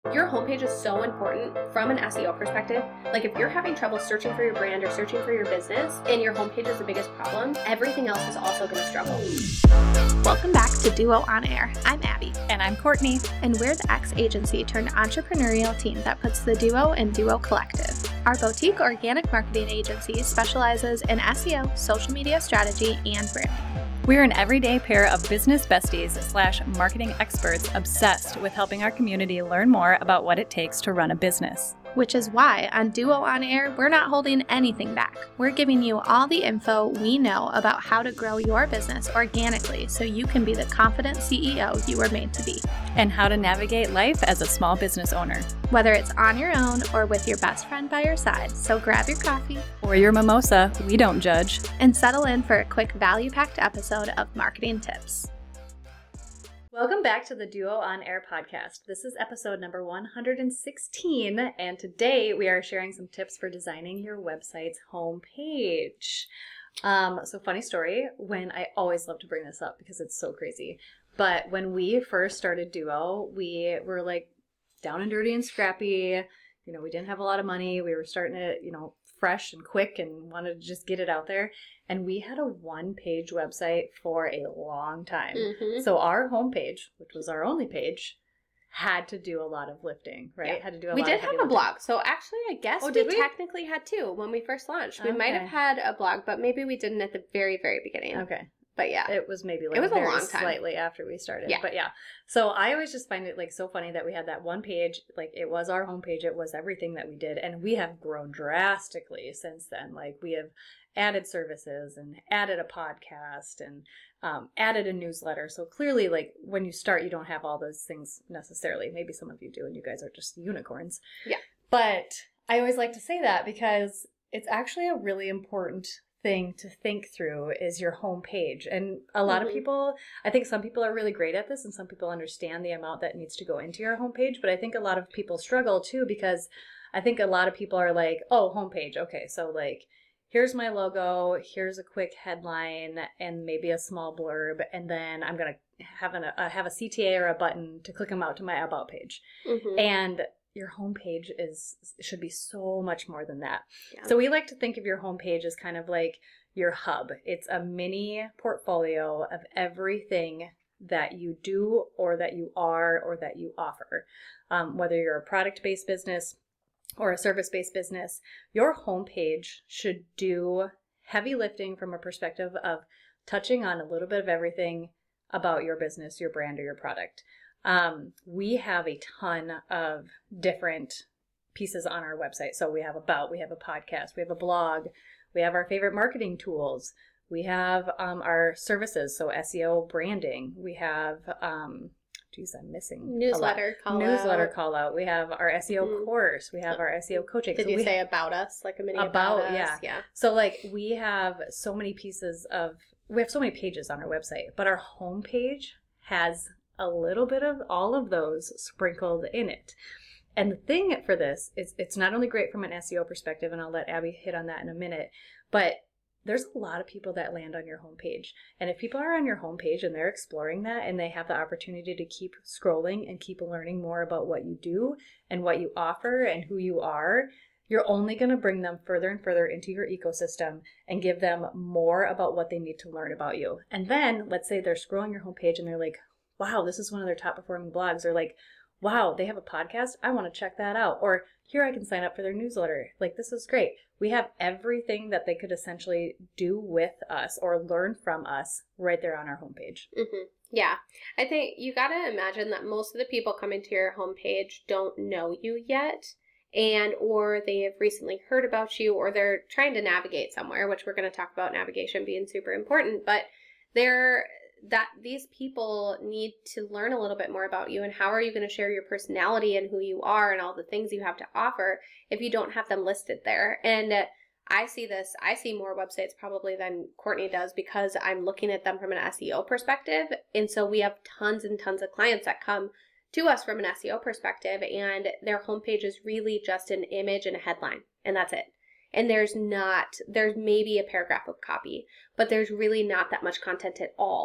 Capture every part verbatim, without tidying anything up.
Your homepage is so important from an S E O perspective. Like if you're having trouble searching for your brand or searching for your business and your homepage is the biggest problem, everything else is also going to struggle. Welcome back to Duo On Air. I'm Abby. And I'm Courtney. And we're the X agency turned entrepreneurial team that puts the Duo in Duo Collective. Our boutique organic marketing agency specializes in S E O, social media strategy, and branding. We're an everyday pair of business besties slash marketing experts obsessed with helping our community learn more about what it takes to run a business. Which is why on Duo On Air, we're not holding anything back. We're giving you all the info we know about how to grow your business organically so you can be the confident C E O you were made to be. And how to navigate life as a small business owner. Whether it's on your own or with your best friend by your side, so grab your coffee or your mimosa, we don't judge, and settle in for a quick value-packed episode of Marketing Tips. Welcome back to the Duo On Air podcast. This is episode number one hundred sixteen, and today we are sharing some tips for designing your website's homepage. Um, so funny story, when I always love to bring this up because it's so crazy, but when we first started Duo, we were like down and dirty and scrappy. You know, we didn't have a lot of money. We were starting to, you know, fresh and quick and wanted to just get it out there. And we had a one-page website for a long time. Mm-hmm. So our homepage, which was our only page, had to do a lot of lifting, right? Yeah. Had to do a we lot did of have a lifting. blog. So actually, I guess Oh, we, did we? technically had two when we first launched. We Okay. might have had a blog, but maybe we didn't at the very, very beginning. Okay. But yeah. It was maybe like It was a very long time. slightly after we started. Yeah. But yeah. So I always just find it like so funny that we had that one page, like it was our homepage, it was everything that we did. And we have grown drastically since then. Like we have added services and added a podcast and um, added a newsletter. So clearly like when you start, you don't have all those things necessarily. Maybe some of you do and you guys are just unicorns. Yeah. But I always like to say that because it's actually a really important thing to think through is your home page. And a lot Mm-hmm. of people, I think some people are really great at this and some people understand the amount that needs to go into your homepage. But I think a lot of people struggle too because I think a lot of people are like, oh, homepage. Okay, so like, here's my logo, here's a quick headline and maybe a small blurb. And then I'm going to have, an, uh, have a C T A or a button to click them out to my About page. Mm-hmm. And your homepage is should be so much more than that. Yeah. So we like to think of your homepage as kind of like your hub. It's a mini portfolio of everything that you do or that you are or that you offer. Um, whether you're a product-based business or a service-based business, your homepage should do heavy lifting from a perspective of touching on a little bit of everything about your business, your brand, or your product. Um, we have a ton of different pieces on our website. So we have about, we have a podcast, we have a blog, we have our favorite marketing tools, we have um, our services, so S E O branding, we have, um, geez, I'm missing Newsletter call Newsletter out. call out. We have our S E O Mm. course, we have our S E O coaching. Did So you we say about us? Like a mini about, About, us? yeah. Yeah. So like we have so many pieces of, we have so many pages on our website, but our homepage has a little bit of all of those sprinkled in it. And the thing for this is it's not only great from an S E O perspective, and I'll let Abby hit on that in a minute, but there's a lot of people that land on your homepage. And if people are on your homepage and they're exploring that and they have the opportunity to keep scrolling and keep learning more about what you do and what you offer and who you are, you're only going to bring them further and further into your ecosystem and give them more about what they need to learn about you. And then let's say they're scrolling your homepage and they're like, wow, this is one of their top performing blogs. Or like, wow, they have a podcast. I want to check that out. Or here I can sign up for their newsletter. Like, this is great. We have everything that they could essentially do with us or learn from us right there on our homepage. Mm-hmm. Yeah. I think you got to imagine that most of the people coming to your homepage don't know you yet. And or they have recently heard about you or they're trying to navigate somewhere, which we're going to talk about navigation being super important. But they're that these people need to learn a little bit more about you and how are you going to share your personality and who you are and all the things you have to offer if you don't have them listed there. And uh, I see this, I see more websites probably than Courtney does because I'm looking at them from an S E O perspective. And so we have tons and tons of clients that come to us from an S E O perspective and their homepage is really just an image and a headline and that's it. And there's not, there's maybe a paragraph of copy, but there's really not that much content at all.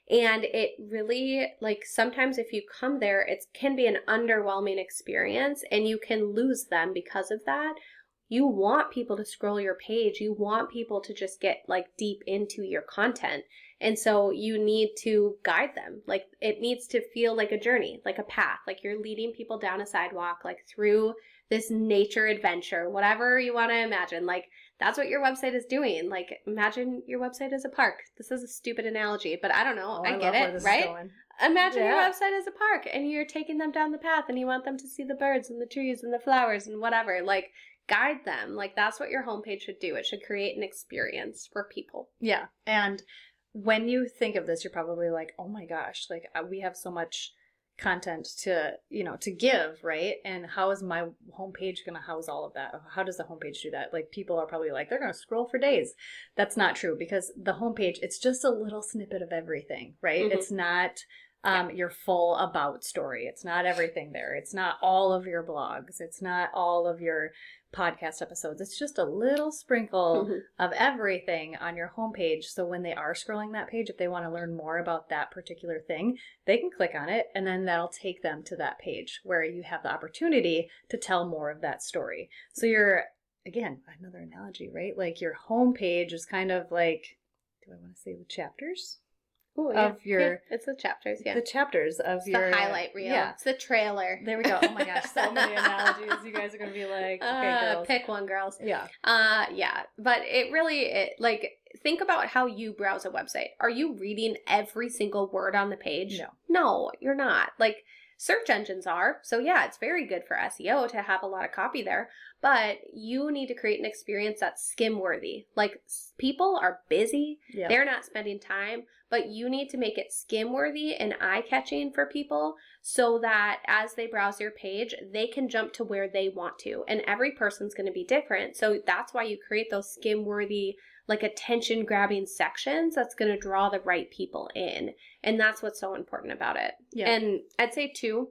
And it really, like, sometimes if you come there, it can be an underwhelming experience and you can lose them because of that. You want people to scroll your page. You want people to just get, like, deep into your content. And so you need to guide them. Like, it needs to feel like a journey, like a path. Like you're leading people down a sidewalk, like through this nature adventure, whatever you want to imagine. Like, that's what your website is doing. Like, imagine your website is a park. This is a stupid analogy, but I don't know. Oh, I, I get it, right? Imagine Yeah. your website is a park and you're taking them down the path and you want them to see the birds and the trees and the flowers and whatever. Like, guide them. Like, that's what your homepage should do. It should create an experience for people. Yeah. And when you think of this, you're probably like, oh my gosh, like uh, we have so much content to, you know, to give, right? And how is my homepage going to house all of that? How does the homepage do that? Like, people are probably like, they're going to scroll for days. That's not true, because the homepage, it's just a little snippet of everything, right? Mm-hmm. It's not um, your full about story. It's not everything there. It's not all of your blogs. It's not all of your podcast episodes. It's just a little sprinkle mm-hmm. of everything on your homepage. So when they are scrolling that page, if they want to learn more about that particular thing, they can click on it and then that'll take them to that page where you have the opportunity to tell more of that story. So you're, again, another analogy, right? Like your homepage is kind of like, do I want to say the chapters? Ooh, yeah. Of your, yeah, it's the chapters, yeah. The chapters of it's your the highlight reel. Yeah. It's the trailer. There we go. Oh my gosh, so many analogies. You guys are gonna be like, okay, uh, girls. Pick one, girls. Yeah. Uh, yeah. But it really, it, like, think about how you browse a website. Are you reading every single word on the page? No. No, you're not. Like, search engines are. So yeah, it's very good for S E O to have a lot of copy there, but you need to create an experience that's skim worthy. Like, people are busy. Yeah. They're not spending time, but you need to make it skim worthy and eye catching for people so that as they browse your page, they can jump to where they want to. And every person's going to be different. So that's why you create those skim worthy, like attention grabbing sections that's going to draw the right people in. And that's what's so important about it. Yeah. And I'd say too,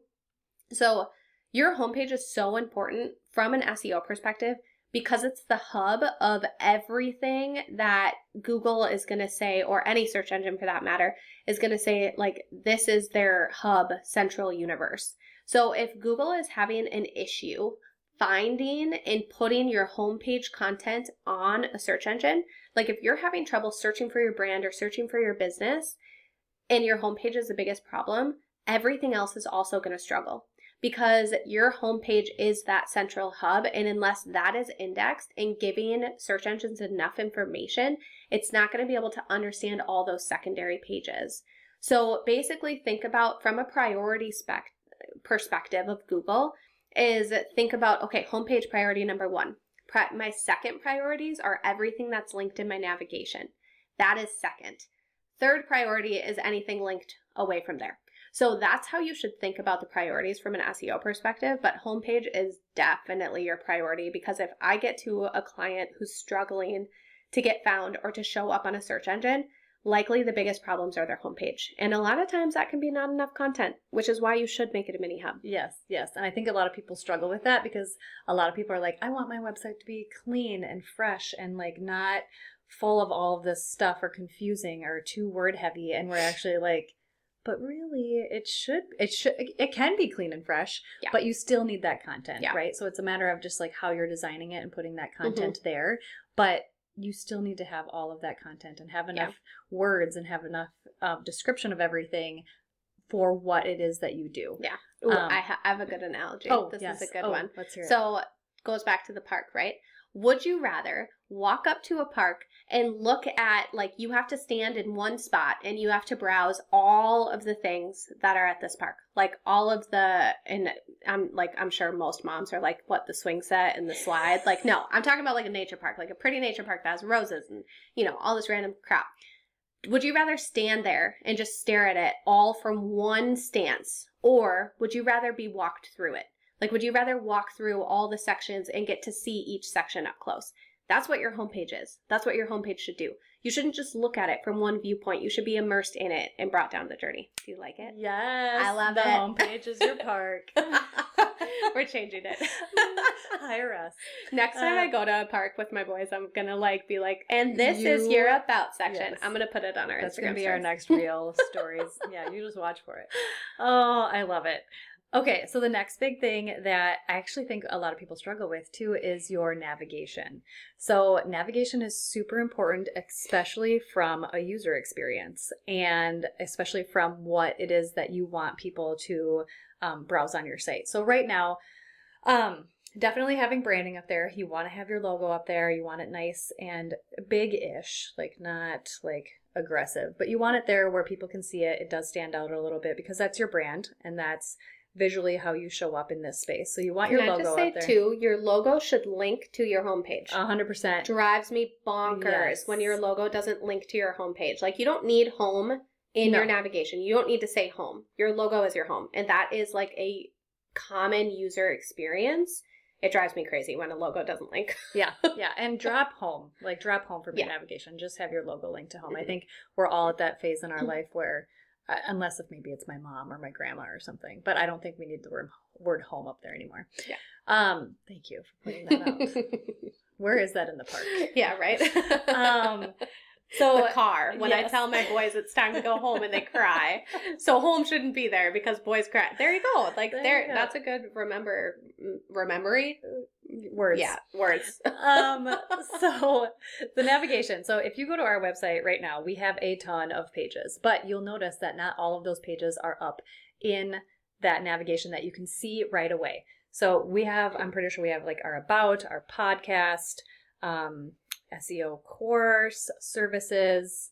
so your homepage is so important from an S E O perspective because it's the hub of everything that Google is going to say, or any search engine for that matter, is going to say, like, this is their hub central universe. So if Google is having an issue finding and putting your homepage content on a search engine, like if you're having trouble searching for your brand or searching for your business and your homepage is the biggest problem, everything else is also going to struggle because your homepage is that central hub. And unless that is indexed and giving search engines enough information, it's not going to be able to understand all those secondary pages. So basically think about from a priority spec perspective of Google is think about, okay, homepage priority number one. My second priorities are everything that's linked in my navigation. That is second. Third priority is anything linked away from there. So that's how you should think about the priorities from an S E O perspective, but homepage is definitely your priority because if I get to a client who's struggling to get found or to show up on a search engine, likely the biggest problems are their homepage. And a lot of times that can be not enough content, which is why you should make it a mini hub. Yes, yes. And I think a lot of people struggle with that because a lot of people are like, I want my website to be clean and fresh and like not full of all of this stuff or confusing or too word heavy. And we're actually like, but really it should, it should, it can be clean and fresh, yeah. But you still need that content, yeah. Right? So it's a matter of just like how you're designing it and putting that content mm-hmm. there. But you still need to have all of that content and have enough yeah. words and have enough uh, description of everything for what it is that you do. Yeah. Ooh, um, I, ha- I have a good analogy. Oh, this yes. is a good oh, one. Let's hear it. So it goes back to the park, right? Would you rather walk up to a park and look at, like, you have to stand in one spot and you have to browse all of the things that are at this park? Like all of the, and I'm like, I'm sure most moms are like, what, the swing set and the slide? Like, no, I'm talking about like a nature park, like a pretty nature park that has roses and, you know, all this random crap. Would you rather stand there and just stare at it all from one stance? Or would you rather be walked through it? Like, would you rather walk through all the sections and get to see each section up close? That's what your homepage is. That's what your homepage should do. You shouldn't just look at it from one viewpoint. You should be immersed in it and brought down the journey. Do you like it? Yes. I love the it. The homepage is your park. We're changing it. Hire us. Next time Uh, I go to a park with my boys, I'm gonna like be like, and this You- is your about section. yes. I'm gonna put it on our That's Instagram going to be our stories. next reel stories. Yeah, you just watch for it. Oh, I love it. Okay, so the next big thing that I actually think a lot of people struggle with too is your navigation. So navigation is super important, especially from a user experience and especially from what it is that you want people to um, browse on your site. So right now, um, definitely having branding up there. You want to have your logo up there. You want it nice and big-ish, like not like aggressive, but you want it there where people can see it. It does stand out a little bit because that's your brand and that's visually how you show up in this space. So you want Can your I logo just say up there. too, your logo should link to your homepage. A hundred percent. Drives me bonkers Yes. when your logo doesn't link to your homepage. Like you don't need home in No. your navigation. You don't need to say home. Your logo is your home. And that is like a common user experience. It drives me crazy when a logo doesn't link. Yeah, yeah. And drop home. Like drop home from your Yeah. navigation. Just have your logo linked to home. I Mhm. think we're all at that phase in our life where uh, unless if maybe it's my mom or my grandma or something, but I don't think we need the word, word home up there anymore. Yeah. Um, thank you for pointing that out. Where is that in the park? Yeah, right? Um, so the car. When I yes. tell my boys it's time to go home and they cry. So home shouldn't be there because boys cry. There you go. Like There there, you go. that's a good remember rememory. words. Yeah, words. um, so the navigation. So if you go to our website right now, we have a ton of pages, but you'll notice that not all of those pages are up in that navigation that you can see right away. So we have, I'm pretty sure we have like our about, our podcast, um, S E O course, services,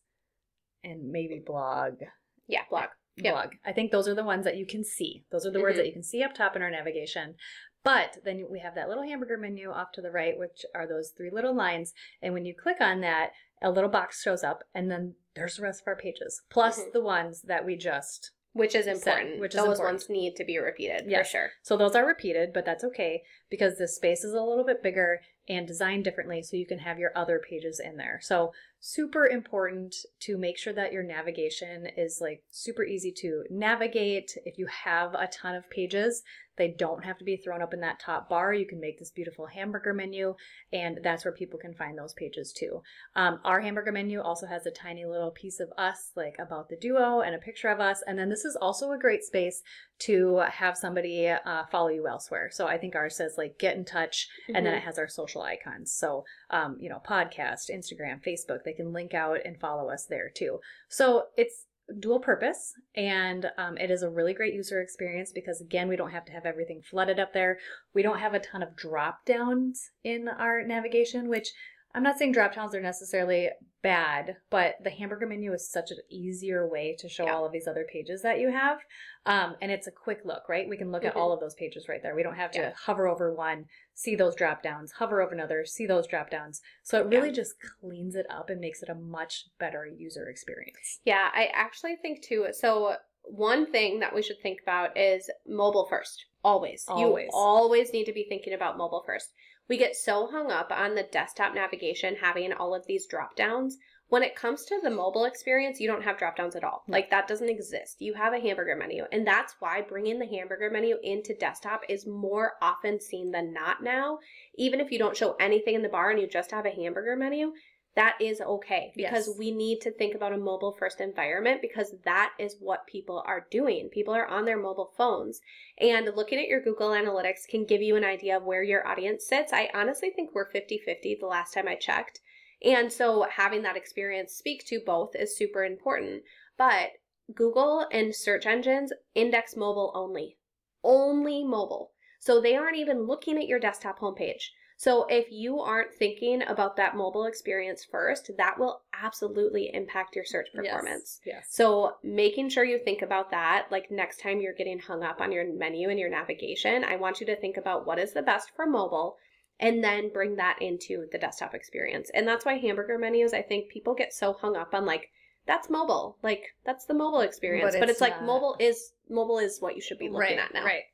and maybe blog. Yeah, blog. Yep. Blog. I think those are the ones that you can see. Those are the words Mhm. that you can see up top in our navigation. But then we have that little hamburger menu off to the right, which are those three little lines. And when you click on that, a little box shows up, and then there's the rest of our pages, plus Mhm. the ones that we just. Which is Set, important. which is Those important. ones need to be repeated Yes. for sure. So those are repeated, but that's okay because the space is a little bit bigger and designed differently so you can have your other pages in there. So super important to make sure that your navigation is like super easy to navigate. If you have a ton of pages, they don't have to be thrown up in that top bar. You can make this beautiful hamburger menu, and that's where people can find those pages too. Um, our hamburger menu also has a tiny little piece of us, like about the duo and a picture of us. And then this is also a great space to have somebody uh, follow you elsewhere. So I think ours says like get in touch, and then Mhm. it has our social icons. So, um, you know, podcast, Instagram, Facebook, they can link out and follow us there too. So it's dual purpose, and um, it is a really great user experience because again, we don't have to have everything flooded up there. We don't have a ton of drop downs in our navigation, which I'm not saying drop downs are necessarily bad, but the hamburger menu is such an easier way to show Yeah. all of these other pages that you have. Um, and it's a quick look, right? We can look at Mhm. all of those pages right there. We don't have to Yeah. hover over one, see those drop downs, hover over another, see those drop downs. So it really Yeah. just cleans it up and makes it a much better user experience. Yeah, I actually think too. So one thing that we should think about is mobile first. Always. Always. You always need to be thinking about mobile first. We get so hung up on the desktop navigation having all of these drop downs. When it comes to the mobile experience, you don't have drop downs at all. No. Like that doesn't exist. You have a hamburger menu. And that's why bringing the hamburger menu into desktop is more often seen than not now. Even if you don't show anything in the bar and you just have a hamburger menu, that is okay because Yes. we need to think about a mobile first environment because that is what people are doing. People are on their mobile phones, and looking at your Google Analytics can give you an idea of where your audience sits. I honestly think we're fifty-fifty the last time I checked. And so having that experience speak to both is super important. But Google and search engines index mobile only. Only mobile. So they aren't even looking at your desktop homepage. So if you aren't thinking about that mobile experience first, that will absolutely impact your search performance. Yes. yes. So making sure you think about that, like next time you're getting hung up on your menu and your navigation, I want you to think about what is the best for mobile and then bring that into the desktop experience. And that's why hamburger menus, I think people get so hung up on like, that's mobile. Like that's the mobile experience. But But it's it's, like not. mobile is mobile is what you should be looking right, at now. Right.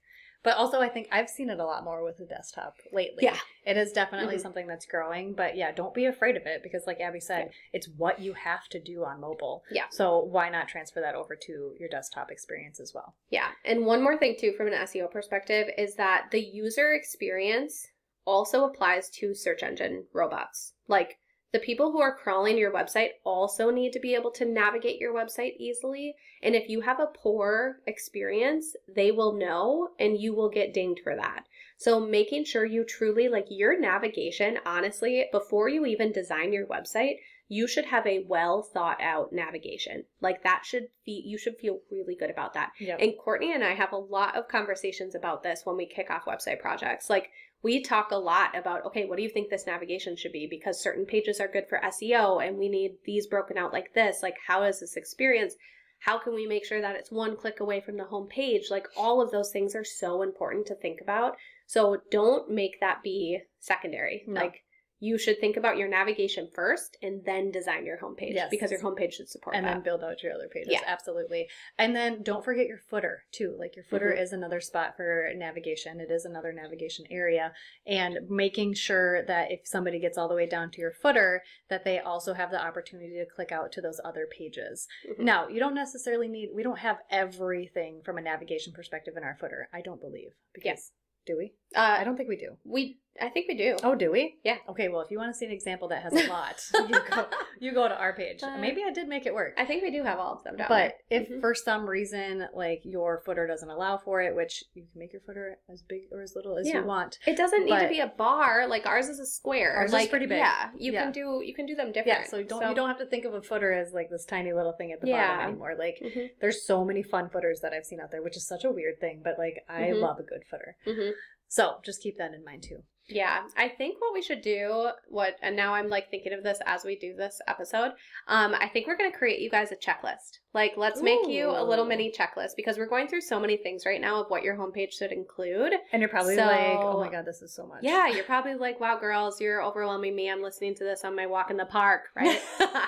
But also, I think I've seen it a lot more with the desktop lately. Yeah. It is definitely Mm-hmm. something that's growing. But yeah, don't be afraid of it because like Abby said, yeah. it's what you have to do on mobile. Yeah. So why not transfer that over to your desktop experience as well? Yeah. And one more thing too, from an S E O perspective, is that the user experience also applies to search engine robots. Like, the people who are crawling your website also need to be able to navigate your website easily. And if you have a poor experience, they will know and you will get dinged for that. So making sure you truly, like, your navigation, honestly, before you even design your website, you should have a well thought out navigation. Like, that should be, you should feel really good about that. Yep. And Courtney and I have a lot of conversations about this when we kick off website projects. Like, we talk a lot about, okay, what do you think this navigation should be? Because certain pages are good for S E O and we need these broken out like this. Like, how is this experience? How can we make sure that it's one click away from the home page? Like, all of those things are so important to think about. So don't make that be secondary. No. Like, you should think about your navigation first and then design your homepage, yes. because your homepage should support and that. then build out your other pages. Yeah. Absolutely. And then don't forget your footer too. Like, your footer Mm-hmm. is another spot for navigation. It is another navigation area, and making sure that if somebody gets all the way down to your footer, that they also have the opportunity to click out to those other pages. Mm-hmm. Now, you don't necessarily need, we don't have everything from a navigation perspective in our footer. I don't believe. Because, Yes. Do we? Uh, I don't think we do. we, I think we do. Oh, do we? Yeah. Okay, well, if you want to see an example that has a lot, you go you go to our page. Uh, Maybe I did make it work. I think we do have all of them down But there. if Mhm. for some reason, like, your footer doesn't allow for it, which you can make your footer as big or as little as Yeah. you want. It doesn't need to But- be a bar. Like, ours is a square. Ours is like, pretty big. Yeah, you Yeah. can do you can do them different. Yeah, so don't you don't have to think of a footer as like this tiny little thing at the Yeah. bottom anymore. Like, Mhm. there's so many fun footers that I've seen out there, which is such a weird thing, but like, I Mhm. love a good footer. Mhm. So just keep that in mind too. Yeah, I think what we should do, what, and now I'm like thinking of this as we do this episode, um, I think we're going to create you guys a checklist. Like, let's make you a little Ooh. mini checklist, because we're going through so many things right now of what your homepage should include. And you're probably So- like, oh my God, this is so much. Yeah, you're probably like, wow, girls, you're overwhelming me. I'm listening to this on my walk in the park, right?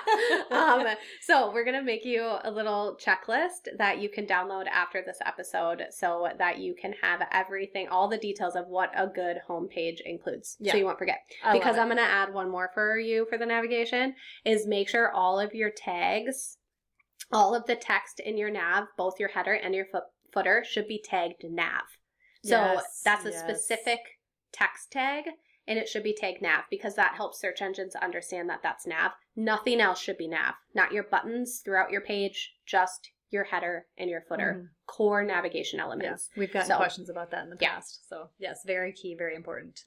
um, so we're going to make you a little checklist that you can download after this episode so that you can have everything, all the details of what a good homepage includes. Yeah. So you won't forget. I love Because it. I'm going to add one more for you for the navigation, is make sure all of your tags, all of the text in your nav, both your header and your foot, footer should be tagged nav. So Yes, that's a yes. specific text tag, and it should be tagged nav, because that helps search engines understand that that's nav. Nothing else should be nav. Not your buttons throughout your page, just your header and your footer. Mhm. Core navigation Yeah, elements. we've gotten So- questions about that in the Yeah. past. So yes, very key, very important.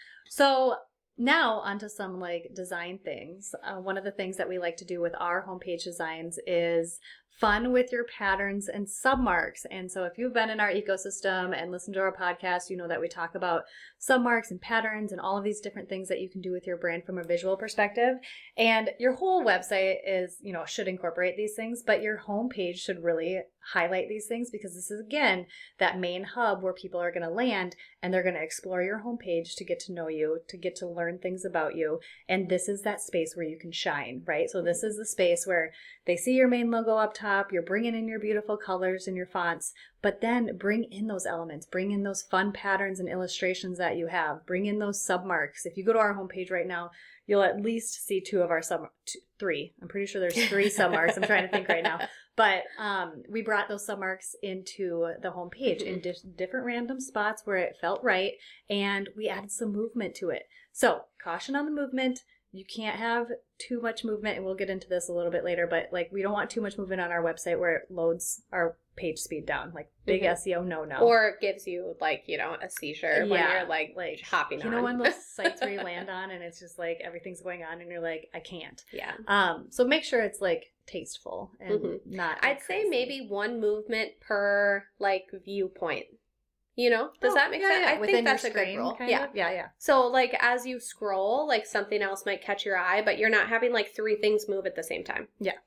So now onto some like design things. Uh, one of the things that we like to do with our homepage designs is fun with your patterns and submarks. And so if you've been in our ecosystem and listened to our podcast, you know that we talk about submarks and patterns and all of these different things that you can do with your brand from a visual perspective. And your whole website is, you know, should incorporate these things, but your homepage should really highlight these things, because this is, again, that main hub where people are going to land and they're going to explore your homepage to get to know you, to get to learn things about you. And this is that space where you can shine, right? So this is the space where they see your main logo up top, you're bringing in your beautiful colors and your fonts, but then bring in those elements, bring in those fun patterns and illustrations that you have, bring in those submarks. If you go to our homepage right now, you'll at least see two of our sub, two, three. I'm pretty sure there's three submarks. I'm trying to think right now. But um, we brought those submarks into the homepage in di- different random spots where it felt right, and we added some movement to it. So caution on the movement. You can't have too much movement, and we'll get into this a little bit later, but like, we don't want too much movement on our website where it loads our page speed down. Like, big Mhm. S E O no-no. Or gives you, like, you know, a seizure when Yeah, you're like, like, hopping you on. know, when those sites where you land on and it's just like everything's going on and you're like, I can't. Yeah. Um, so make sure it's like tasteful and Mhm. not. I'd say crazy. maybe one movement per, like, viewpoint. You know? Does Oh, that make yeah, sense? yeah. I Within think your that's a good screen, rule. kind Yeah. of? yeah, yeah. So, like, as you scroll, like, something else might catch your eye, but you're not having, like, three things move at the same time.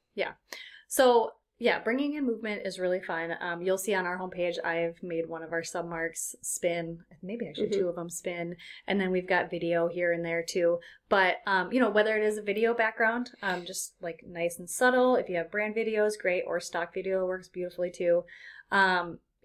So yeah, bringing in movement is really fun. Um, you'll see on our homepage, I've made one of our submarks spin, maybe actually Mhm. two of them spin, and then we've got video here and there too. But um, you know, whether it is a video background, um, just like nice and subtle. If you have brand videos, great, or stock video works beautifully too. Um,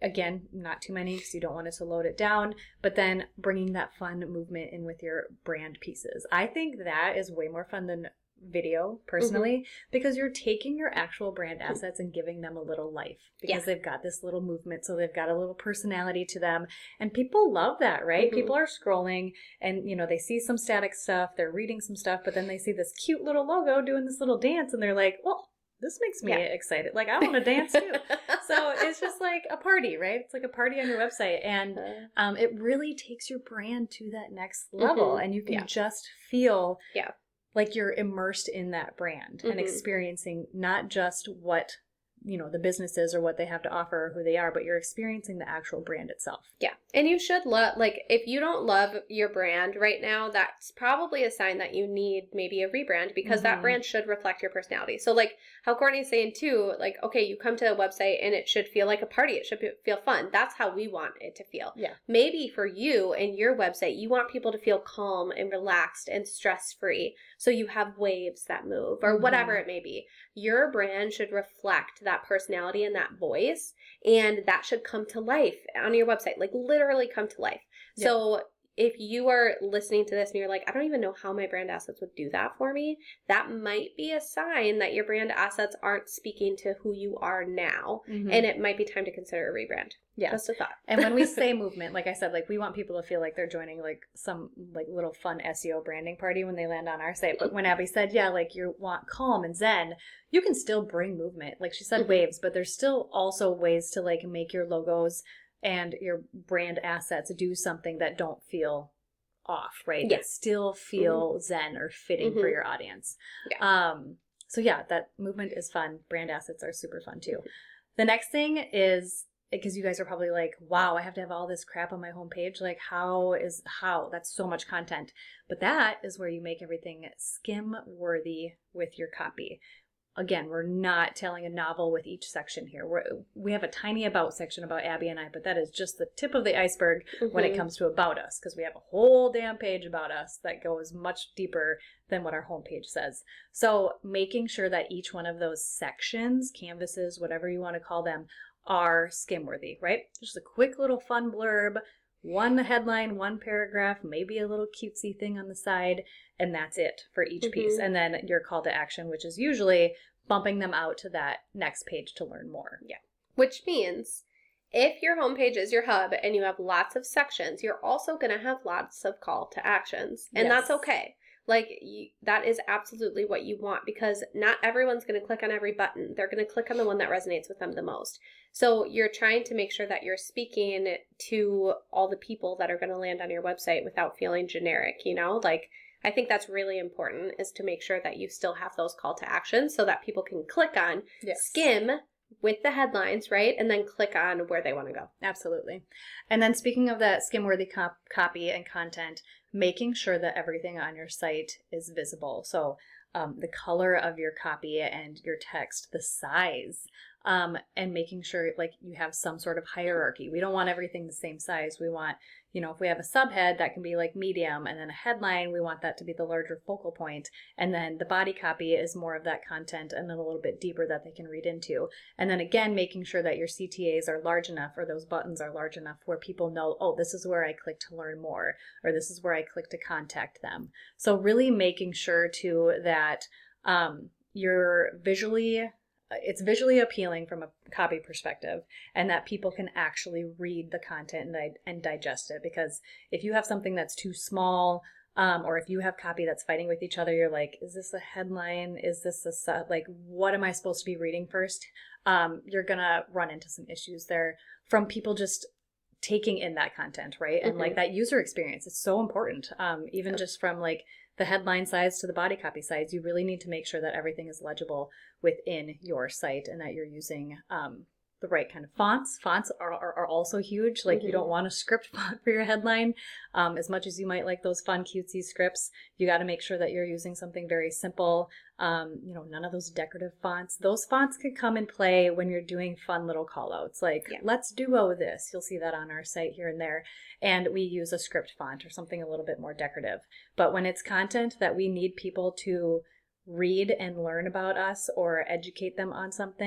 again, not too many because you don't want it to load it down, but then bringing that fun movement in with your brand pieces. I think that is way more fun than video personally, mm-hmm. because you're taking your actual brand assets and giving them a little life because yeah. they've got this little movement, so they've got a little personality to them, and people love that, right? Mm-hmm. People are scrolling and, you know, they see some static stuff, they're reading some stuff, but then they see this cute little logo doing this little dance and they're like, well, this makes me yeah. excited. Like, I want to dance too. So it's just like a party, right? It's like a party on your website. And um, it really takes your brand to that next level. Mm-hmm. And you can yeah. just feel yeah. like you're immersed in that brand mm-hmm. and experiencing not just what, you know, the business is or what they have to offer or who they are, but you're experiencing the actual brand itself. Yeah. And you should love, like, if you don't love your brand right now, that's probably a sign that you need maybe a rebrand, because mm-hmm. that brand should reflect your personality. So like how Courtney's saying too, like, okay, you come to a website and it should feel like a party. It should be, feel fun. That's how we want it to feel. Yeah. Maybe for you and your website, you want people to feel calm and relaxed and stress-free. So you have waves that move or mm-hmm. whatever it may be. Your brand should reflect that personality and that voice, and that should come to life on your website, like literally come to life. Yeah. So if you are listening to this and you're like, I don't even know how my brand assets would do that for me, that might be a sign that your brand assets aren't speaking to who you are now. Mm-hmm. And it might be time to consider a rebrand. Yeah. Just a thought. And when we say movement, like I said, like we want people to feel like they're joining like some like little fun S E O branding party when they land on our site. But when Abby said, yeah, like you want calm and zen, you can still bring movement. Like she said, mm-hmm. waves, but there's still also ways to like make your logos and your brand assets do something that don't feel off, right? Yes. That still feel mm-hmm. zen or fitting mm-hmm. for your audience. Yeah. Um, so yeah, that movement is fun. Brand assets are super fun too. Mm-hmm. The next thing is, because you guys are probably like, wow, I have to have all this crap on my homepage. Like how is, how? That's so much content. But that is where you make everything skim worthy with your copy. Again, we're not telling a novel with each section here. We're, we have a tiny about section about Abby and I, but that is just the tip of the iceberg mm-hmm. when it comes to about us, because we have a whole damn page about us that goes much deeper than what our homepage says. So making sure that each one of those sections, canvases, whatever you want to call them, are skim-worthy, right? Just a quick little fun blurb, one headline, one paragraph, maybe a little cutesy thing on the side, and that's it for each mm-hmm. piece. And then your call to action, which is usually bumping them out to that next page to learn more. Yeah. Which means if your homepage is your hub and you have lots of sections, you're also going to have lots of call to actions. And yes. that's okay. Like, you, that is absolutely what you want, because not everyone's going to click on every button. They're going to click on the one that resonates with them the most. So you're trying to make sure that you're speaking to all the people that are going to land on your website without feeling generic, you know? Like, I think that's really important, is to make sure that you still have those call to actions so that people can click on, yes. skim with the headlines, right? And then click on where they want to go. Absolutely. And then speaking of that skim-worthy cop- copy and content, making sure that everything on your site is visible. So um, the color of your copy and your text, the size, um, and making sure like you have some sort of hierarchy. We don't want everything the same size. We want, you know, if we have a subhead, that can be like medium, and then a headline, we want that to be the larger focal point. And then the body copy is more of that content and then a little bit deeper that they can read into. And then again, making sure that your C T As are large enough, or those buttons are large enough where people know, oh, this is where I click to learn more, or this is where I click to contact them. So really making sure too that um, you're visually it's visually appealing from a copy perspective, and that people can actually read the content and, and digest it. Because if you have something that's too small, um, or if you have copy that's fighting with each other, you're like, is this a headline? Is this a su- like, what am I supposed to be reading first? Um, you're gonna run into some issues there from people just taking in that content, right? And mm-hmm. like that user experience, it's so important. Um, even just from like the headline size to the body copy size, you really need to make sure that everything is legible within your site and that you're using um, the right kind of fonts. Fonts are, are, are also huge. Like mm-hmm. you don't want a script font for your headline. Um, as much as you might like those fun cutesy scripts, you got to make sure that you're using something very simple. Um, you know, none of those decorative fonts. Those fonts could come in play when you're doing fun little call outs. Like, yeah. let's duo this. You'll see that on our site here and there. And we use a script font or something a little bit more decorative. But when it's content that we need people to read and learn about us or educate them on something,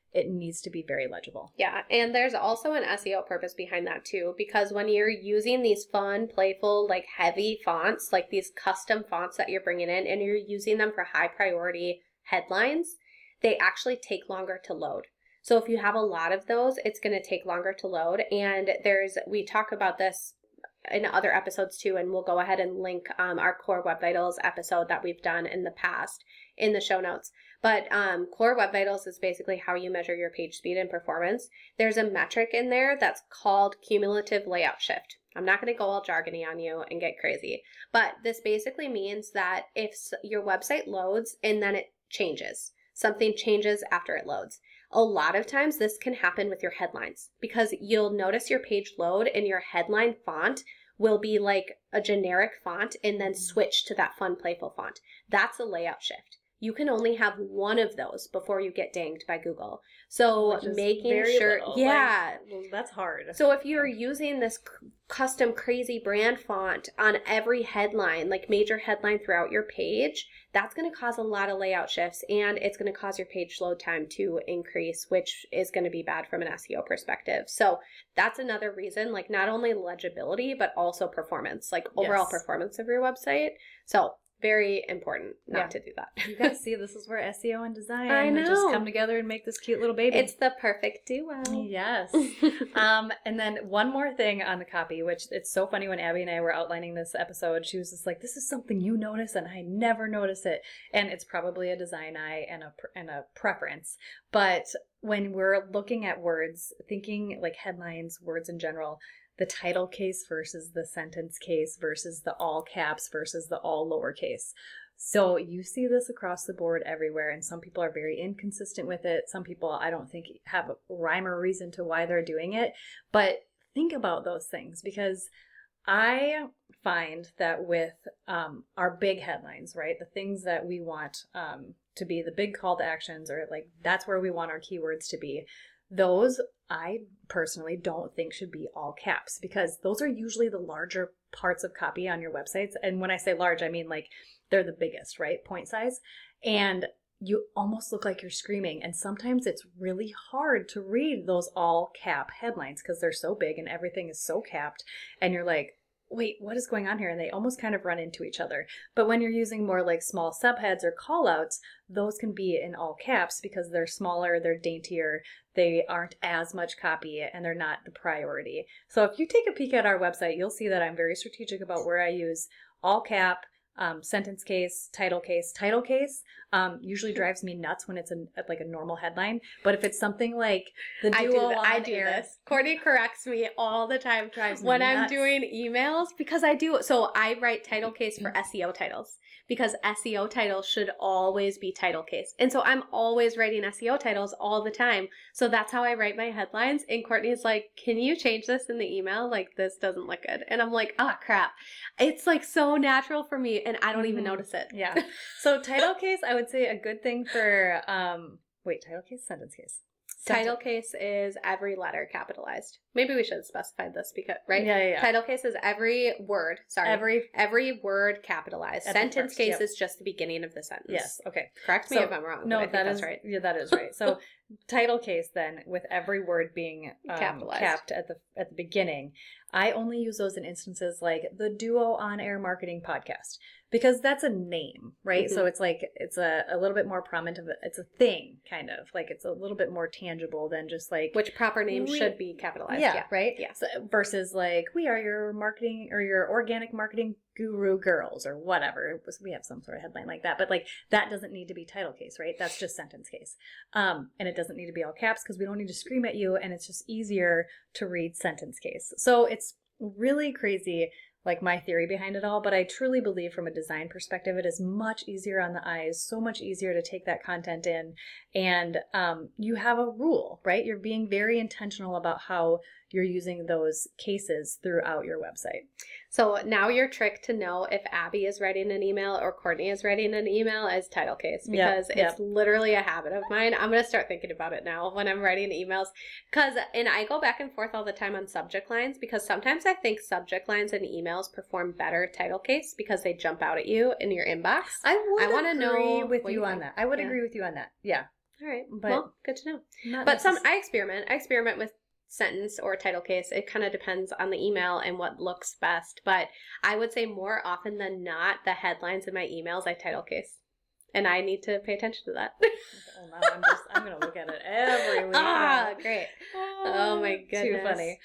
it needs to be very legible. Yeah, and there's also an S E O purpose behind that too, because when you're using these fun, playful, like heavy fonts, like these custom fonts that you're bringing in, and you're using them for high priority headlines, they actually take longer to load. So if you have a lot of those, it's going to take longer to load. And there's, we talk about this in other episodes too, and we'll go ahead and link um, our Core Web Vitals episode that we've done in the past in the show notes. But um, Core Web Vitals is basically how you measure your page speed and performance. There's a metric in there that's called cumulative layout shift. I'm not going to go all jargony on you and get crazy, but this basically means that if your website loads and then it changes, something changes after it loads. A lot of times this can happen with your headlines, because you'll notice your page load and your headline font will be like a generic font and then switch to that fun, playful font. That's a layout shift. You can only have one of those before you get dinged by Google. So making sure, little. yeah, like, well, that's hard. So if you're using this c- custom crazy brand font on every headline, like major headline throughout your page, that's going to cause a lot of layout shifts, and it's going to cause your page load time to increase, which is going to be bad from an S E O perspective. So that's another reason, like not only legibility, but also performance, like overall Yes. performance of your website. So very important not Yeah. to do that. You guys see, this is where S E O and design I know. just come together and make this cute little baby. It's the perfect duo. Yes. um, and then one more thing on the copy, which it's so funny when Abby and I were outlining this episode, she was just like, this is something you notice and I never notice it. And it's probably a design eye and a, and a preference. But when we're looking at words, thinking like headlines, words in general, the title case versus the sentence case versus the all caps versus the all lowercase. So you see this across the board everywhere, and some people are very inconsistent with it. Some people, I don't think, have a rhyme or reason to why they're doing it. But think about those things, because I find that with um, our big headlines, right, the things that we want um, to be the big call to actions, or like that's where we want our keywords to be, those I personally don't think should be all caps, because those are usually the larger parts of copy on your websites. And when I say large, I mean like they're the biggest, right? Point size. And you almost look like you're screaming. And sometimes it's really hard to read those all cap headlines because they're so big and everything is so capped. And you're like, wait, what is going on here? And they almost kind of run into each other. But when you're using more like small subheads or callouts, those can be in all caps because they're smaller, they're daintier, they aren't as much copy, and they're not the priority. So if you take a peek at our website, you'll see that I'm very strategic about where I use all cap, um, sentence case, title case. Title case um, usually drives me nuts when it's a, like a normal headline. But if it's something like the duo I do, th- on I do air, this. Courtney corrects me all the time drives me when I'm nuts. doing emails, because I do. So I write title case for S E O titles, because S E O titles should always be title case. And so I'm always writing S E O titles all the time. So that's how I write my headlines. And Courtney's like, can you change this in the email? Like, this doesn't look good. And I'm like, ah, oh, crap. It's like so natural for me, and I don't even Mhm. notice it. Yeah. So title case, I would say a good thing for, um, wait, title case, sentence case. Title case is every letter capitalized. Maybe we should have specified this, because, right? Yeah, yeah, yeah. Title case is every word, sorry. Every, Every word capitalized. At the Sentence first, case yep. is just the beginning of the sentence. yes, okay. Correct me So, if I'm wrong. No, but I think that that's is right. Yeah, that is right. So title case then, with every word being um, Capitalized. capped at the at the beginning. I only use those in instances like the Duo On Air Marketing Podcast, because that's a name, right? Mhm. So it's like it's a, a little bit more prominent of a, it's a thing, kind of like it's a little bit more tangible than just like Which proper name We- should be capitalized. yeah, Yeah. right. Yeah. So, versus like we are your marketing or your organic marketing guru girls or whatever. We have some sort of headline like that, but like that doesn't need to be title case, right? That's just sentence case. Um, and it doesn't need to be all caps because we don't need to scream at you, and it's just easier to read sentence case. So it's really crazy, like my theory behind it all, but I truly believe from a design perspective, it is much easier on the eyes, so much easier to take that content in. And um, you have a rule, right? You're being very intentional about how you're using those cases throughout your website. So now your trick to know if Abby is writing an email or Courtney is writing an email is title case, Yep, because yep. it's literally a habit of mine. I'm going to start thinking about it now when I'm writing emails, because, and I go back and forth all the time on subject lines, because sometimes I think subject lines in emails perform better title case because they jump out at you in your inbox. I would I wanna agree know with what you you on think. that. I would Yeah. agree with you on that. Yeah. All right. But well, good to know. not But some, necess- I experiment. I experiment with sentence or title case. It kind of depends on the email and what looks best. But I would say more often than not, the headlines in my emails I title case. And I need to pay attention to that. Oh, now I'm just, I'm going to look at it every week. Ah, great. Oh my goodness. Too funny.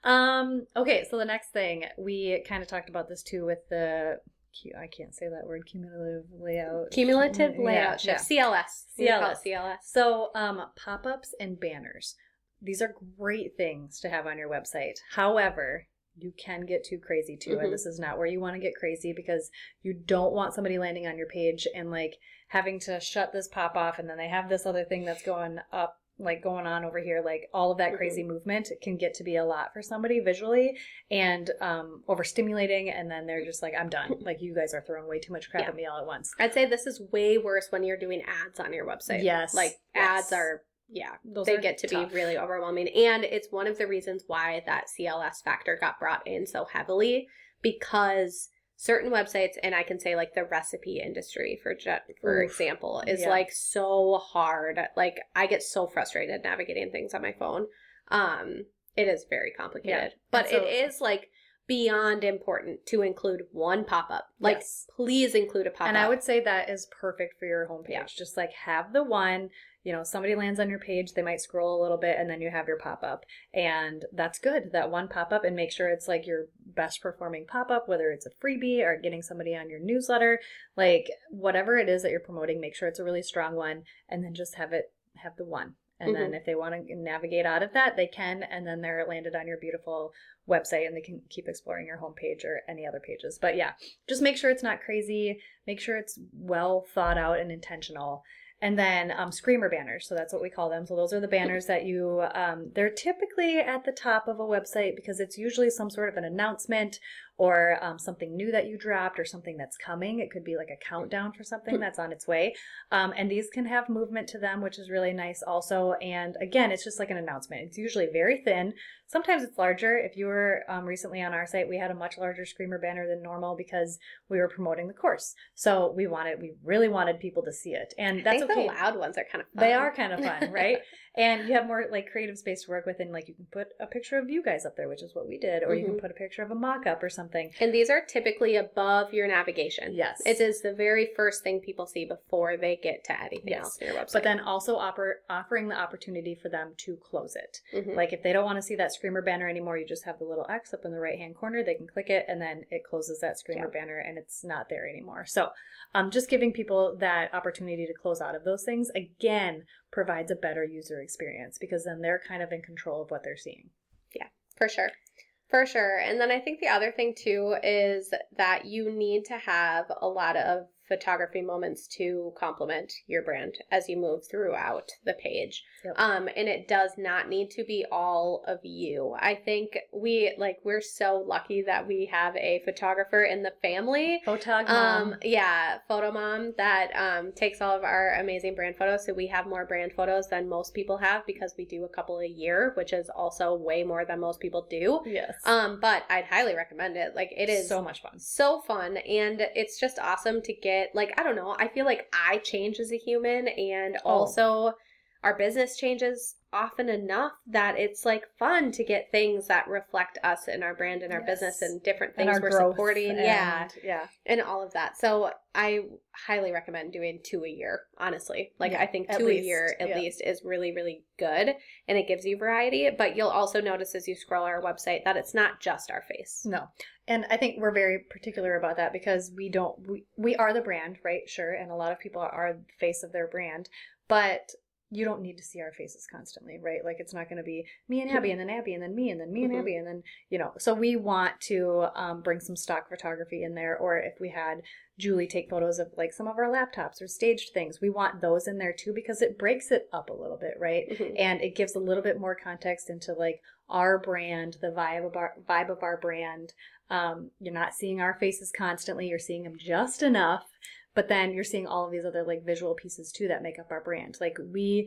Um, okay, so the next thing, we kind of talked about this too with the, I can't say that word, cumulative layout. Cumulative Yeah, layout shift. yeah. C L S. We C L S. call it C L S. So um, pop-ups and banners. These are great things to have on your website. However, you can get too crazy too. Mhm. And this is not where you want to get crazy, because you don't want somebody landing on your page and like having to shut this pop off, and then they have this other thing that's going up, like going on over here. Like all of that crazy movement can get to be a lot for somebody visually and um, overstimulating. And then they're just like, I'm done. Like, you guys are throwing way too much crap Yeah. at me all at once. I'd say this is way worse when you're doing ads on your website. Yes. Like Yes. ads are, yeah, Those they are get to tough. be really overwhelming. And it's one of the reasons why that C L S factor got brought in so heavily, because certain websites, and I can say like the recipe industry, for ju- for Oof. example, is Yeah. like so hard. Like I get so frustrated navigating things on my phone. Um, it is very complicated, Yeah. but And so- it is like beyond important to include one pop-up. Like, Yes. please include a pop-up. And I would say that is perfect for your homepage. Yeah. Just like have the one, you know, somebody lands on your page, they might scroll a little bit, and then you have your pop-up. And that's good, that one pop-up, and make sure it's like your best performing pop-up, whether it's a freebie or getting somebody on your newsletter, like whatever it is that you're promoting, make sure it's a really strong one, and then just have it, have the one. And then if they want to navigate out of that, they can, and then they're landed on your beautiful website, and they can keep exploring your homepage or any other pages. But yeah, just make sure it's not crazy. Make sure it's well thought out and intentional. And then um, screamer banners. So that's what we call them. So those are the banners that you, um, they're typically at the top of a website because it's usually some sort of an announcement or um, something new that you dropped or something that's coming. It could be like a countdown for something that's on its way. Um, and these can have movement to them, which is really nice also. And again, it's just like an announcement. It's usually very thin. Sometimes it's larger. If you were um, recently on our site, we had a much larger screamer banner than normal because we were promoting the course. So we wanted, we really wanted people to see it. And I that's think okay. the loud ones are kind of fun. They are kind of fun, right? And you have more like creative space to work with, and like you can put a picture of you guys up there, which is what we did, or you can Mhm. put a picture of a mock-up or something. And these are typically above your navigation. Yes. It is the very first thing people see before they get to anything Yes. else on your website. But then also offer, offering the opportunity for them to close it. Mhm. Like if they don't want to see that screamer banner anymore, you just have the little X up in the right-hand corner. They can click it, and then it closes that screamer Yeah. banner, and it's not there anymore. So um, just giving people that opportunity to close out of those things, again, provides a better user experience because then they're kind of in control of what they're seeing. For sure. For sure. And then I think the other thing too is that you need to have a lot of photography moments to complement your brand as you move throughout the page. Yep. Um, and it does not need to be all of you. I think we, like, we're so lucky that we have a photographer in the family. Photog mom. Um, yeah, photo mom that um, takes all of our amazing brand photos. So we have more brand photos than most people have because we do a couple a year, which is also way more than most people do. Yes. Um, but I'd highly recommend it. Like, it is so much fun. so fun, and it's just awesome to get, like, I don't know, I feel like I change as a human, and Oh. also our business changes often enough that it's like fun to get things that reflect us and our brand and our Yes. business and different And things our we're growth supporting. and- Yeah. Yeah. And all of that. So I highly recommend doing two a year, honestly. Like, Yeah, I think at two least, a year at yeah. least is really, really good. And it gives you variety. But you'll also notice as you scroll our website that it's not just our face. No. And I think we're very particular about that because we don't, we, we are the brand, right? Sure. And a lot of people are the face of their brand, but you don't need to see our faces constantly, right? Like, it's not going to be me and Abby and then Abby and then me and then me and Mhm. Abby and then, you know, so we want to um, bring some stock photography in there. Or if we had Julie take photos of like some of our laptops or staged things, we want those in there too because it breaks it up a little bit, right? Mhm. And it gives a little bit more context into like our brand, the vibe of our vibe of our brand. Um, you're not seeing our faces constantly. You're seeing them just enough, but then you're seeing all of these other like visual pieces too that make up our brand. Like we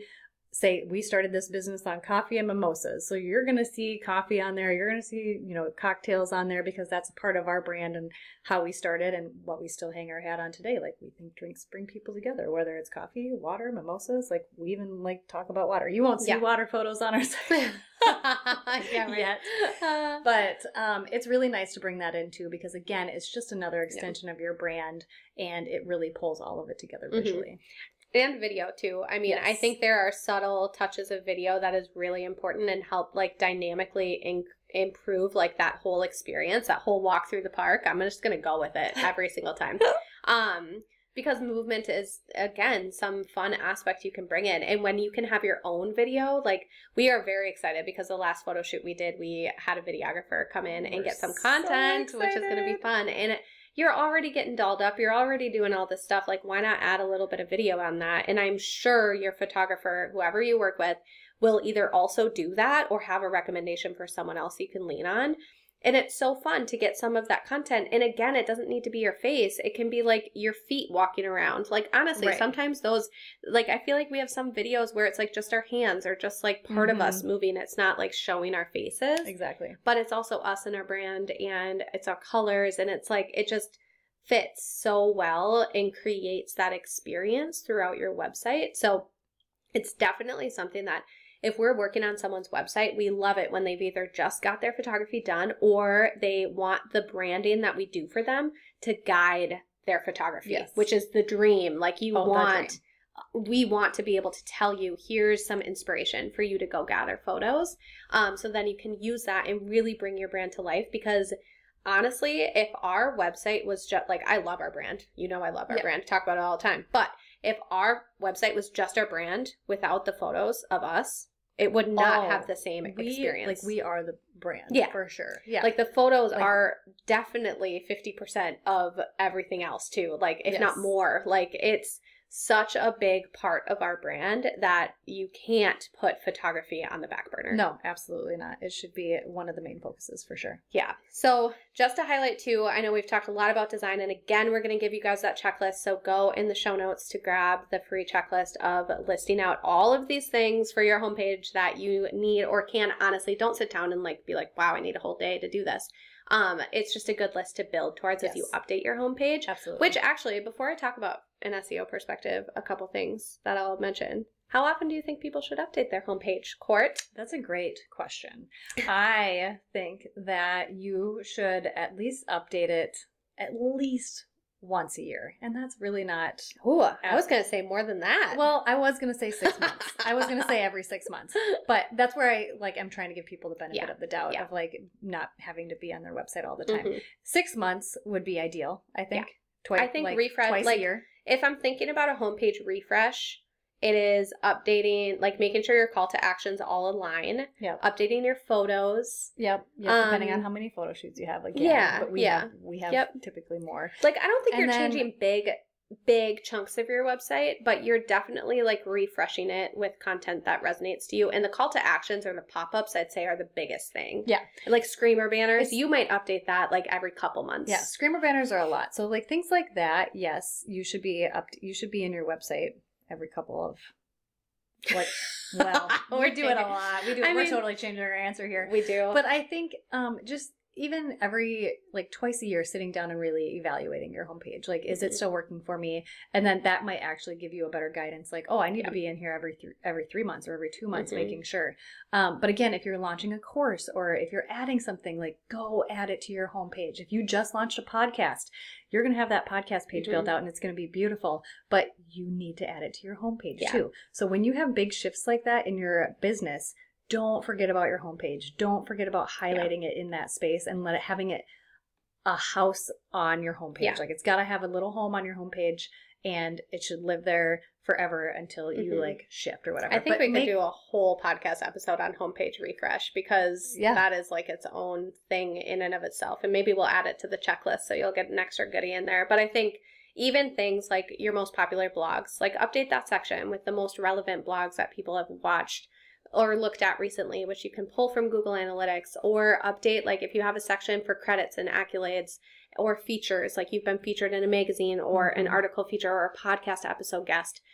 say we started this business on coffee and mimosas. So you're going to see coffee on there. You're going to see, you know, cocktails on there because that's a part of our brand and how we started and what we still hang our hat on today. Like we think drinks bring people together, whether it's coffee, water, mimosas. Like we even like talk about water. You won't see yeah. water photos on our site yeah, right. yet. Uh, but um, it's really nice to bring that into because again, it's just another extension yeah. of your brand and it really pulls all of it together visually. Mm-hmm. And video too. I mean, yes. I think there are subtle touches of video that is really important and help like dynamically in- improve like that whole experience, that whole walk through the park. I'm just going to go with it every single time. Um, because movement is, again, some fun aspect you can bring in. And when you can have your own video, like we are very excited because the last photo shoot we did, we had a videographer come in We're and get some content, so which is going to be fun. And it, you're already getting dolled up. You're already doing all this stuff. Like, why not add a little bit of video on that? And I'm sure your photographer, whoever you work with, will either also do that or have a recommendation for someone else you can lean on. And it's so fun to get some of that content. And again, it doesn't need to be your face. It can be like your feet walking around. Like, honestly, right. sometimes those, like, I feel like we have some videos where it's like just our hands or just like part mm-hmm. of us moving. It's not like showing our faces. Exactly. But it's also us and our brand and it's our colors. And it's like, it just fits so well and creates that experience throughout your website. So it's definitely something that if we're working on someone's website, we love it when they've either just got their photography done or they want the branding that we do for them to guide their photography, yes. which is the dream. Like you oh, want, we want to be able to tell you, here's some inspiration for you to go gather photos. Um, so then you can use that and really bring your brand to life because honestly, if our website was just like, I love our brand. You know, I love our yeah. brand. Talk about it all the time. But if our website was just our brand without the photos of us, it would not oh, have the same we, experience. Like we are the brand. Yeah. For sure. Yeah. Like the photos like, are definitely fifty percent of everything else too. Like if yes. not more. Like it's such a big part of our brand that you can't put photography on the back burner. No, absolutely not. It should be one of the main focuses for sure. Yeah. So just to highlight too, I know we've talked a lot about design and again, we're going to give you guys that checklist. So go in the show notes to grab the free checklist of listing out all of these things for your homepage that you need or can. Honestly, don't sit down and like be like, wow, I need a whole day to do this. Um, it's just a good list to build towards yes. as you update your homepage. Absolutely. Which actually, before I talk about an S E O perspective, a couple things that I'll mention. How often do you think people should update their homepage, Court? That's a great question. I think that you should at least update it at least once a year. And that's really not... Ooh, I was going to say more than that. Well, I was going to say six months. I was going to say every six months. But that's where I like am trying to give people the benefit yeah. of the doubt yeah. of like not having to be on their website all the time. Mm-hmm. Six months would be ideal, I think. Yeah. Twice, I think like, refresh, twice like, a year. If I'm thinking about a homepage refresh, it is updating, like making sure your call to actions all align. Yep. Updating your photos. Yep. Yep. Um, depending on how many photo shoots you have. Like yeah. Yeah. But we yeah. have we have yep. typically more. Like I don't think and you're then, changing big big chunks of your website, but you're definitely like refreshing it with content that resonates to you. And the call to actions or the pop-ups, I'd say, are the biggest thing. Yeah. And like screamer banners, it's, you might update that like every couple months. Yeah. Screamer banners are a lot. So like things like that, yes, you should be up you should be in your website every couple of like well we do it a lot. We do it. I We're mean, totally changing our answer here. We do. But I think um just even every like twice a year sitting down and really evaluating your homepage. Like, is mm-hmm. it still working for me? And then that might actually give you a better guidance. Like, oh, I need yeah. to be in here every th- every three months or every two months mm-hmm. making sure. Um, but again, if you're launching a course or if you're adding something, like go add it to your homepage. If you just launched a podcast, you're going to have that podcast page mm-hmm. built out and it's going to be beautiful, but you need to add it to your homepage yeah. too. So when you have big shifts like that in your business, don't forget about your homepage. Don't forget about highlighting yeah. it in that space and let it having it a house on your homepage. Yeah. Like it's got to have a little home on your homepage and it should live there forever until you mm-hmm. like shift or whatever. I think but we make, could do a whole podcast episode on homepage refresh because yeah. that is like its own thing in and of itself. And maybe we'll add it to the checklist so you'll get an extra goodie in there. But I think even things like your most popular blogs, like update that section with the most relevant blogs that people have watched or looked at recently, which you can pull from Google Analytics, or update, like if you have a section for credits and accolades or features, like you've been featured in a magazine or mm-hmm. an article feature or a podcast episode guest,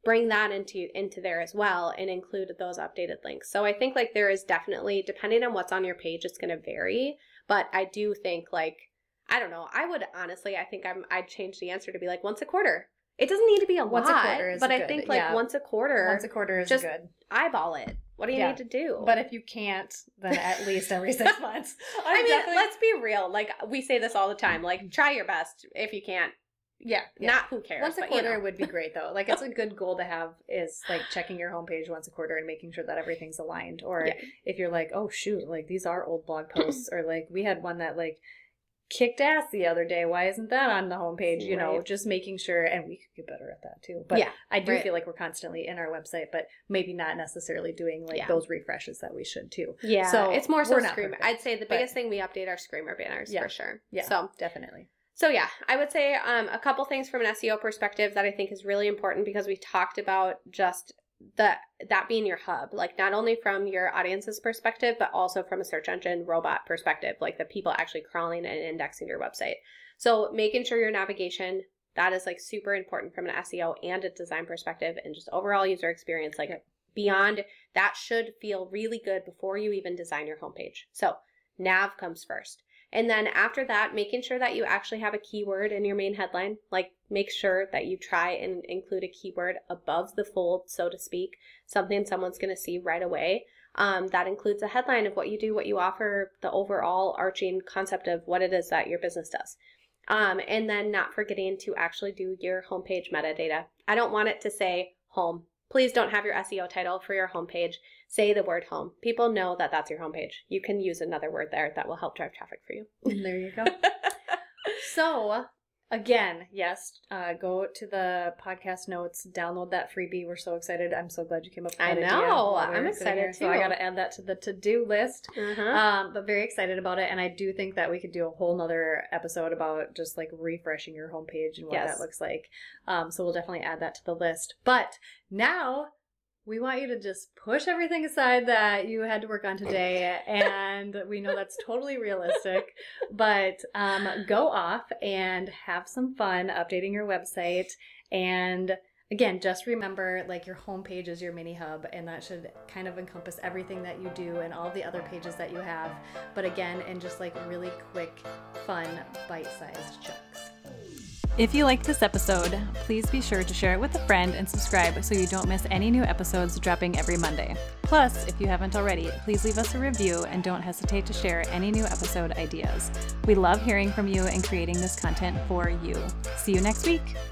bring that into into there as well and include those updated links. So I think like there is definitely, depending on what's on your page, it's going to vary. But I do think like, I don't know, I would honestly, I think I'm, I'd change the answer to be like once a quarter. It doesn't need to be a once lot, a quarter is but good. I think like yeah. once a quarter, once a quarter is just good. Eyeball it. What do you yeah. need to do? But if you can't, then at least every six months. I mean, definitely... let's be real. Like we say this all the time. Like try your best. If you can't, yeah, yeah. not who cares. Once a but, quarter you know. would be great though. Like it's a good goal to have is like checking your homepage once a quarter and making sure that everything's aligned. Or yeah. if you're like, oh shoot, like these are old blog posts, or like we had one that like kicked ass the other day. Why isn't that on the homepage? You right. know, just making sure, and we could get better at that too. But yeah, I do right. feel like we're constantly in our website, but maybe not necessarily doing like yeah. those refreshes that we should too. Yeah, so it's more so we're not screamer. perfect, I'd say the but, biggest thing we update our screamer banners yeah, for sure. Yeah, so definitely. So yeah, I would say um, a couple things from an S E O perspective that I think is really important because we talked about just the that being your hub, like not only from your audience's perspective, but also from a search engine robot perspective, like the people actually crawling and indexing your website. So making sure your navigation, that is like super important from an S E O and a design perspective and just overall user experience. Like beyond that should feel really good before you even design your homepage. So nav comes first. And then after that, making sure that you actually have a keyword in your main headline. Like make sure that you try and include a keyword above the fold, so to speak, something someone's going to see right away. Um, that includes a headline of what you do, what you offer, the overall arching concept of what it is that your business does. Um, and then not forgetting to actually do your homepage metadata. I don't want it to say home. Please don't have your S E O title for your homepage say the word home. People know that that's your homepage. You can use another word there that will help drive traffic for you. There you go. So, again, yes, uh, go to the podcast notes, download that freebie. We're so excited. I'm so glad you came up with that I idea. know. I'm excited here. too. So I got to add that to the to-do list. Uh-huh. Um, but very excited about it. And I do think that we could do a whole nother episode about just like refreshing your homepage and what yes. that looks like. Um, so we'll definitely add that to the list. But now we want you to just push everything aside that you had to work on today. And we know that's totally realistic. But um, go off and have some fun updating your website. And again, just remember, like, your homepage is your mini hub, and that should kind of encompass everything that you do and all the other pages that you have. But again, in just like really quick, fun, bite-sized chunks. If you liked this episode, please be sure to share it with a friend and subscribe so you don't miss any new episodes dropping every Monday. Plus, if you haven't already, please leave us a review and don't hesitate to share any new episode ideas. We love hearing from you and creating this content for you. See you next week.